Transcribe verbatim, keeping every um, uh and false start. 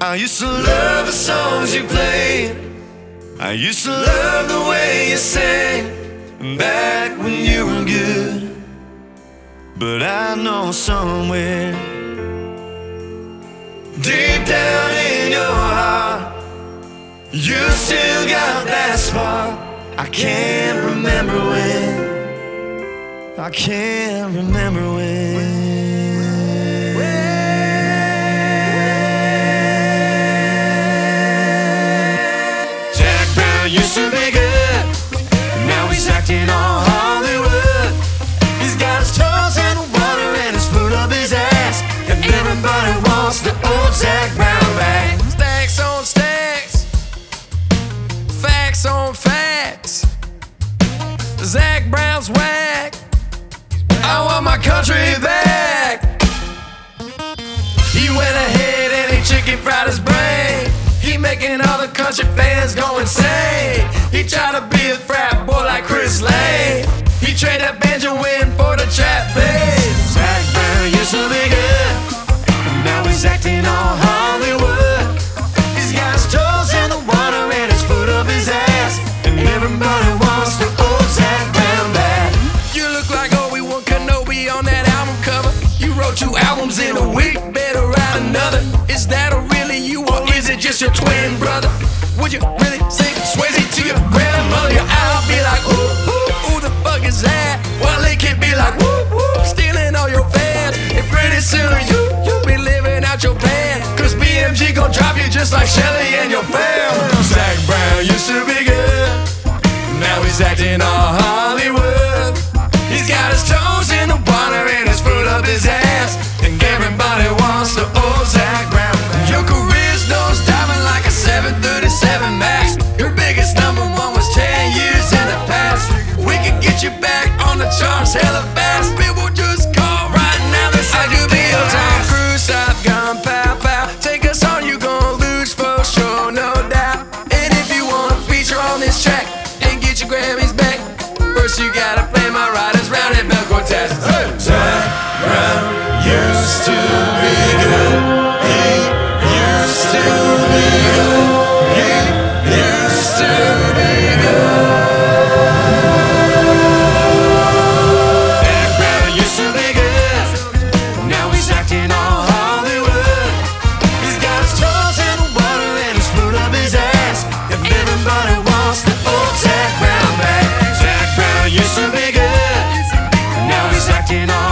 I used to love the songs you played. I used to love the way you sang back when you were good. But I know somewhere deep down in your heart you still got that spark. I can't remember when. I can't remember when. Jack Brown used to be good, now he's acting all Hollywood. He's got his toes in the water and his foot up his ass, and everybody wants the old Jack Brown back. Stacks on stacks, facts on facts. Zac Brown's whack, I want my country back. He went ahead and he chicken fried his brain. He making all the country fans go insane. He tried to be a frat boy like Chris Lane. He traded banjo in for the trap bass. Zac Brown used to be good, now he's acting all Hollywood. He's got his toes in the water and his foot up his ass, and everybody wants the old Zac Brown back. You look like Obi-Wan Kenobi on that album cover. You wrote two albums in a week, better write another. Is that a really you or is it just your twin brother? Would you really sing Swayze to your grandmother? Your I'll be like, ooh, ooh, who the fuck is that? Well, it can be like, woo, woo, stealing all your fans. And pretty soon you, you'll be living out your band, cause B M G gon' drop you just like Shelly and your fam. Zac Brown used to be good, now he's acting all Hollywood. He's got his toes in the water and his foot up his ass, and everybody wants the old Zac Brown back. your career's nose diving like a seven thirty-seven Max. Your biggest number one was ten years in the past. We can get you back on the charts hella fast. People just call right now, they say you be your Tom Cruise, Top Gun, pow pow. Take us on, you gon' lose for sure, no doubt. And if you wanna feature on this track and get your Grammys back, first you gotta play my Riders Round at Melco Test. Hey! Zac Brown used to be good. He used to be good. He used to be good. Zac Brown used to be good, now he's acting all Hollywood. He's got his toes in the water and his foot up his ass, and everybody wants the old Zac Brown back. Zac Brown used to be good, now he's acting all